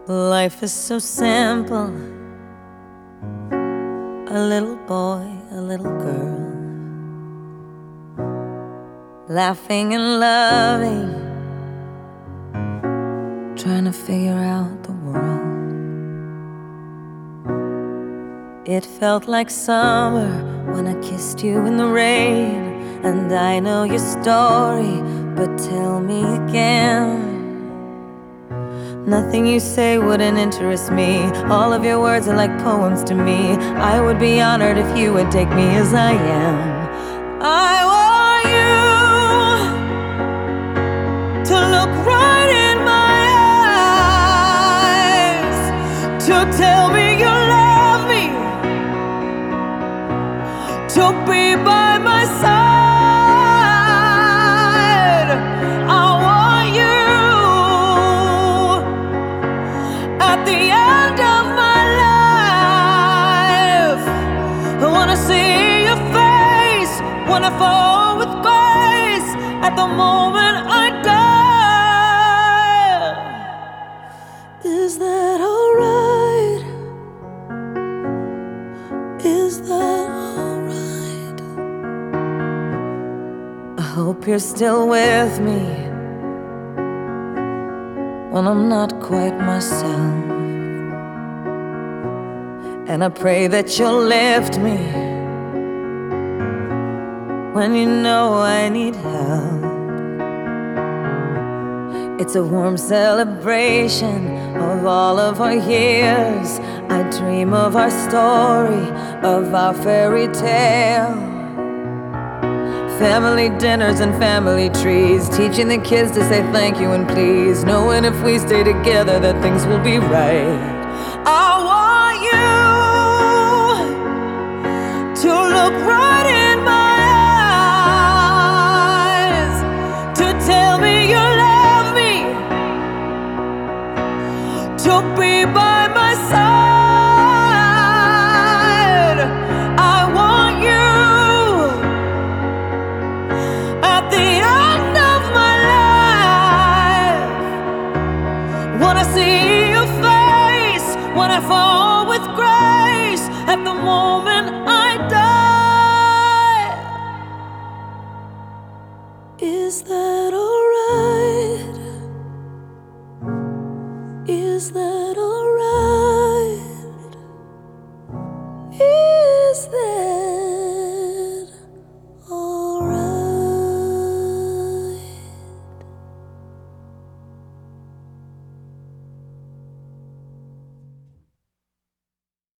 Life is so simple. A little boy, a little girl, laughing and loving, trying to figure out the world. It felt like summer when I kissed you in the rain. And I know your story, but tell me again. Nothing you say wouldn't interest me. All of your words are like poems to me. I would be honored if you would take me as I am. I want you to look right in my eyes, to tell me you love me, to be by my side. At the end of my life, I wanna see your face, wanna fall with grace at the moment I die. Is that alright? Is that alright? I hope you're still with me when I'm not quite myself. And I pray that you'll lift me when you know I need help. It's a warm celebration of all of our years. I dream of our story, of our fairy tale. Family dinners and family trees, teaching the kids to say thank you and please, knowing if we stay together that things will be right. I want you to look right